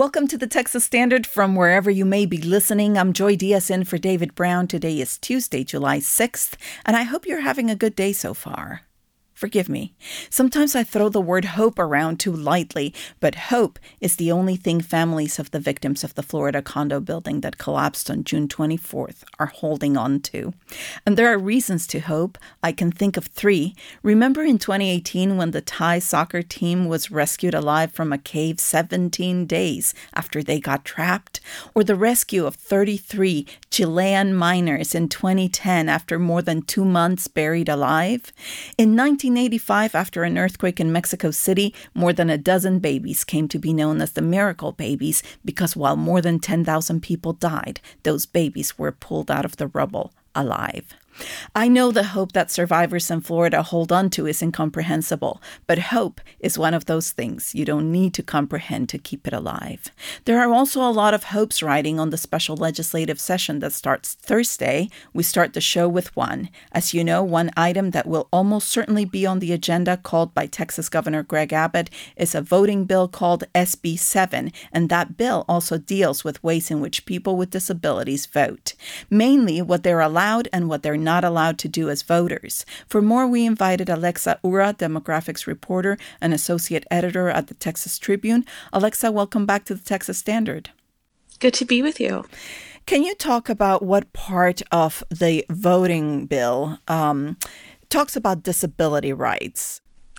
Welcome to the Texas Standard from wherever you may be listening. I'm Joy Diaz in for David Brown. Today is Tuesday, July 6th, and I hope you're having a good day so far. Forgive me. Sometimes I throw the word hope around too lightly, but hope is the only thing families of the victims of the Florida condo building that collapsed on June 24th are holding on to. And there are reasons to hope. I can think of three. Remember in 2018 when the Thai soccer team was rescued alive from a cave 17 days after they got trapped? Or the rescue of 33 Chilean miners in 2010 after more than 2 months buried alive? In 1985, after an earthquake in Mexico City, more than a dozen babies came to be known as the miracle babies because while more than 10,000 people died, those babies were pulled out of the rubble alive. I know the hope that survivors in Florida hold on to is incomprehensible, but hope is one of those things you don't need to comprehend to keep it alive. There are also a lot of hopes riding on the special legislative session that starts Thursday. We start the show with one. As you know, one item that will almost certainly be on the agenda called by Texas Governor Greg Abbott is a voting bill called SB 7, and that bill also deals with ways in which people with disabilities vote, mainly what they're allowed and what they're not allowed to do as voters. For more, we invited Alexa Ura, demographics reporter and associate editor at the Texas Tribune. Alexa, welcome back to the Texas Standard. Good to be with you. Can you talk about what part of the voting bill talks about disability rights?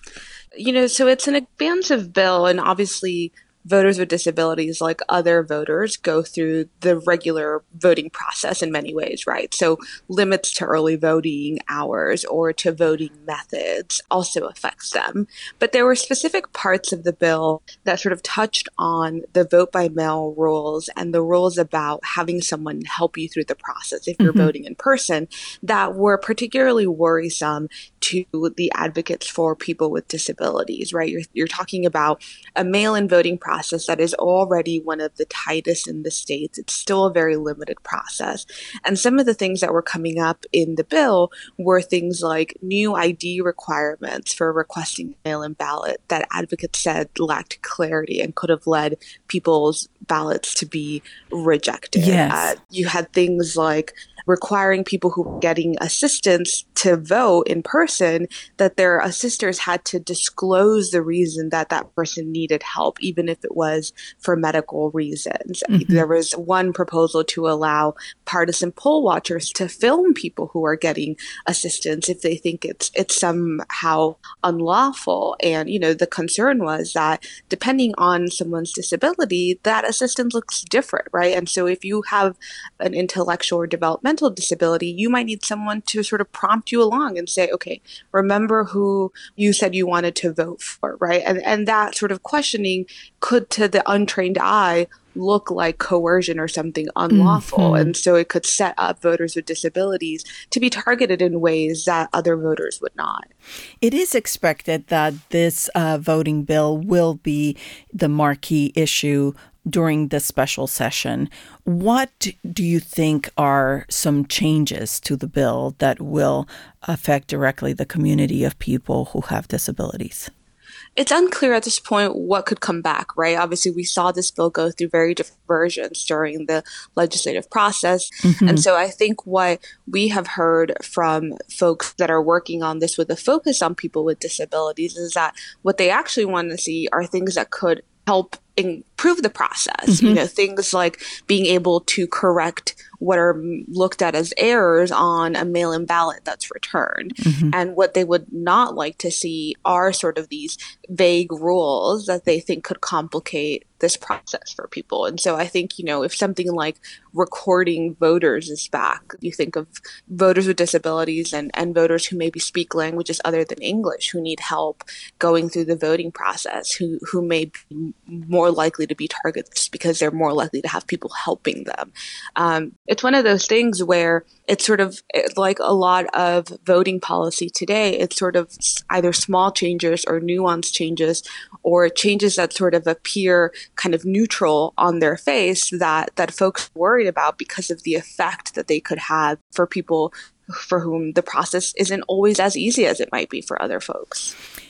So it's an expansive bill, and obviously voters with disabilities, like other voters, go through the regular voting process in many ways, right? So limits to early voting hours or to voting methods also affects them. But there were specific parts of the bill that sort of touched on the vote by mail rules and the rules about having someone help you through the process if you're voting in person that were particularly worrisome to the advocates for people with disabilities, right? You're talking about a mail-in voting process that is already one of the tightest in the states. It's still a very limited process. And some of the things that were coming up in the bill were things like new ID requirements for requesting mail-in ballot that advocates said lacked clarity and could have led people's ballots to be rejected. Yes. You had things like requiring people who were getting assistance to vote in person that their assisters had to disclose the reason that that person needed help, even if it was for medical reasons. There was one proposal to allow partisan poll watchers to film people who are getting assistance if they think it's somehow unlawful. And, the concern was that depending on someone's disability, that assistance looks different, right? And so if you have an intellectual or developmental disability, you might need someone to sort of prompt you along and say, okay, remember who you said you wanted to vote for, right? And that sort of questioning could, to the untrained eye, look like coercion or something unlawful. And so it could set up voters with disabilities to be targeted in ways that other voters would not. It is expected that this voting bill will be the marquee issue during the special session. What do you think are some changes to the bill that will affect directly the community of people who have disabilities? It's unclear at this point what could come back, right? Obviously, we saw this bill go through very different versions during the legislative process. And so I think what we have heard from folks that are working on this with a focus on people with disabilities is that what they actually want to see are things that could help improve the process. Things like being able to correct what are looked at as errors on a mail-in ballot that's returned. And what they would not like to see are sort of these vague rules that they think could complicate this process for people. And so I think, if something like recording voters is back, you think of voters with disabilities and voters who maybe speak languages other than English, who need help going through the voting process, who may be more likely to be targets because they're more likely to have people helping them. It's one of those things where it's sort of like a lot of voting policy today. It's sort of either small changes or nuanced changes or changes that sort of appear kind of neutral on their face that folks are worried about because of the effect that they could have for people for whom the process isn't always as easy as it might be for other folks.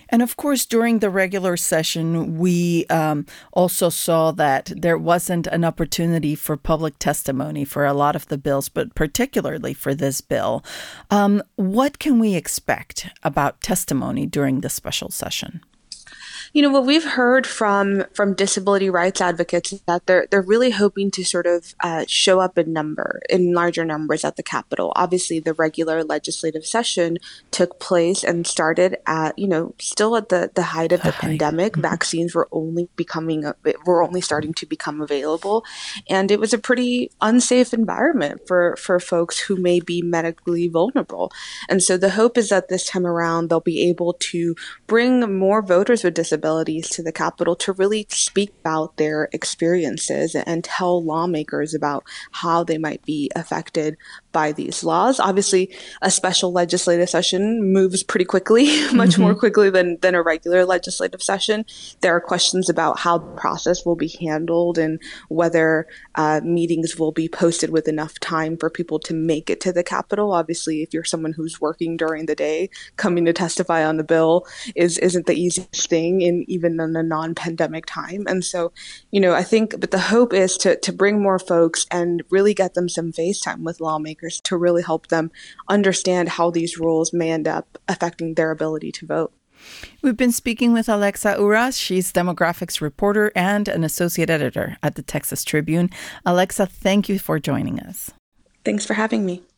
And of course, during the regular session, we also saw that there wasn't an opportunity for public testimony for a lot of the bills, but particularly for this bill. What can we expect about testimony during the special session? What we've heard from disability rights advocates is that they're really hoping to sort of show up in larger numbers at the Capitol. Obviously, the regular legislative session took place and started at still at the height of the pandemic. Mm-hmm. Vaccines were only starting to become available, and it was a pretty unsafe environment for folks who may be medically vulnerable. And so the hope is that this time around they'll be able to bring more voters with disabilities to the Capitol to really speak about their experiences and tell lawmakers about how they might be affected by these laws. Obviously, a special legislative session moves pretty quickly, much more quickly than a regular legislative session. There are questions about how the process will be handled and whether meetings will be posted with enough time for people to make it to the Capitol. Obviously, if you're someone who's working during the day, coming to testify on the bill isn't the easiest thing even in a non-pandemic time. And so, I think, but the hope is to bring more folks and really get them some face time with lawmakers to really help them understand how these rules may end up affecting their ability to vote. We've been speaking with Alexa Uras. She's demographics reporter and an associate editor at the Texas Tribune. Alexa, thank you for joining us. Thanks for having me.